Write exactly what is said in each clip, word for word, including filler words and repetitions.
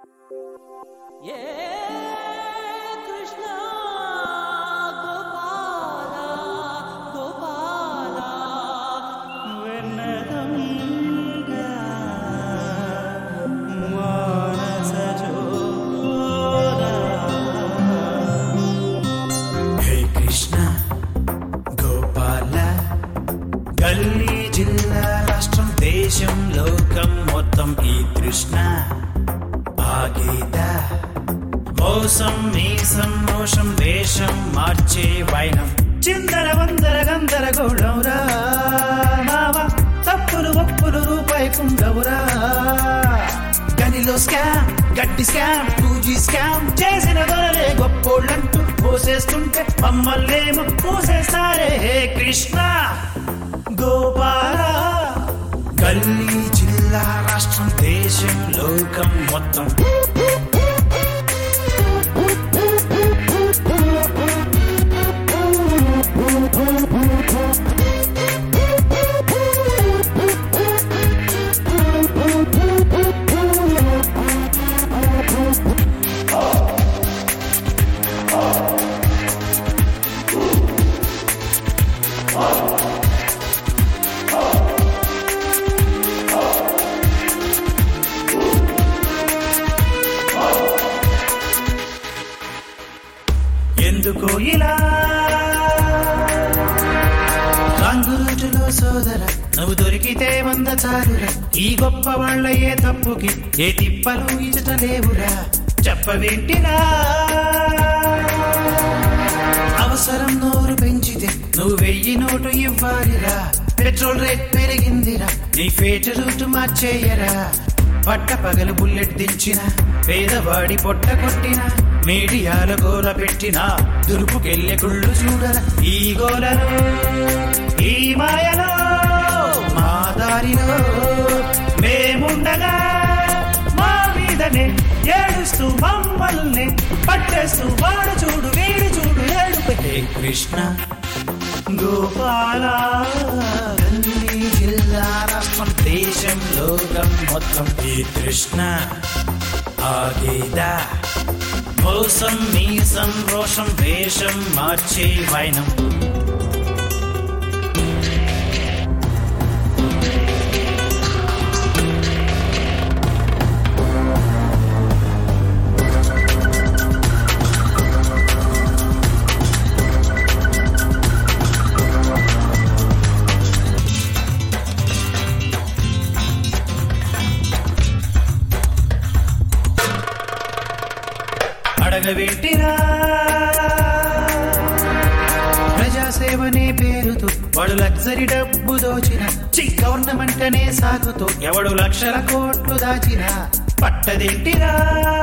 గల్లీ జిల్లా రాష్ట్రం దేశం లోకం మొత్తం ఈ కృష్ణ ఆగీత మోసం మీసం మోషం వేషం మార్చే వైనం చిందర వందర గందర గౌడవురా మావా తప్పులు ఒప్పులు రూపాయి కుండవురా గనిలో స్కామ్ గట్టి స్కామ్ టూ జీ స్కామ్ చేసిన దొరలే గొప్పోళ్ళంటూ పోసేస్తుంటే మమ్మల్నేమో పోసేస్తారే హే కృష్ణ గోపాల గల్లీ జిల్లా రాష్ట్రం దేశం లోకం మొత్తం ఎందుకో ఇలా కాంగురుజులో సోదర నువ్వు దొరికితే వంద చాలురా ఈ గొప్ప వాళ్ళ ఏ తప్పుకి ఏ తిప్పలు ఇచట లేవురా చెప్పవేంటిరా అవసరం నోరు పెంచితే నువ్వు వెయ్యి నోటు ఇవ్వాలిరా పెట్రోల్ రేట్ పెరిగిందిరా నీ ఫేట్ రూట్ మార్చేయరా పట్ట పగలు బుల్లెట్ దించిన పేదవాడి పొట్ట కొట్టిన మీడియాల గోల పెట్టిన దురుపుకెళ్ళే కుళ్ళు చూడర ఈ గోలలో ఈ మాయలో మా దారిలో మేముండగా మా మీదనే ఏడుస్తూ మమ్మల్ని పట్టేస్తూ వాడు చూడు వీడు చూడు ఏడుపు హే కృష్ణ గోపాల గల్లీ జిల్లా రాష్ట్రం దేశం లోకం మొత్తం ఈ కృష్ణ ఆగేదా మోసం మీసం రోషం వేషం మార్చే వైనం అడగవేంటిరా ప్రజాసేవనే పేరుతో వాడు లగ్జరీ డబ్బు దోచిన చి గవర్నమెంట్ అనే సాగుతో ఎవడు లక్షల కోట్లు దాచిన పట్టదేంటిరా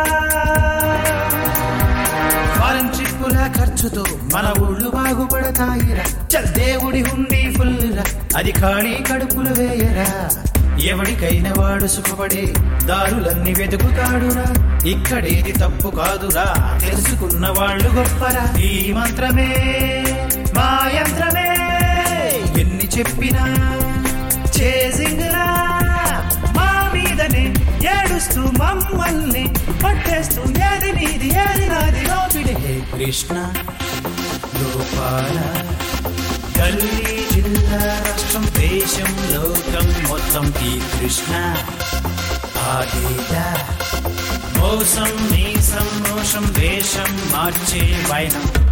ఫారెన్ ట్రిప్పుల ఖర్చుతో మన ఊళ్ళు బాగుపడతాయిరా చల్ దేవుడి హుండీ ఫుల్లురా అది ఖాళీ కడుపులు వేయరా ఎవడికైనా వాడు సుఖపడే దారులన్నీ వెతుకుతాడురా ఇక్కడేది తప్పు కాదురా తెలుసుకున్న వాళ్ళు గొప్పరా ఈ మంత్రమే మా యంత్రమే ఎన్ని చెప్పినా చేసిందిరా మా మీదనే ఏడుస్తూ మమ్మల్ని పట్టేస్తూ ఏది నీది ఏది నాది లోపిడి హే కృష్ణ గోపాల గల్లీ జిల్లా రాష్ట్రం దేశం లోకం మొత్తం ఈ కృష్ణ ఆగీత మోసం మీసం మోషం వేషం మార్చే వైనం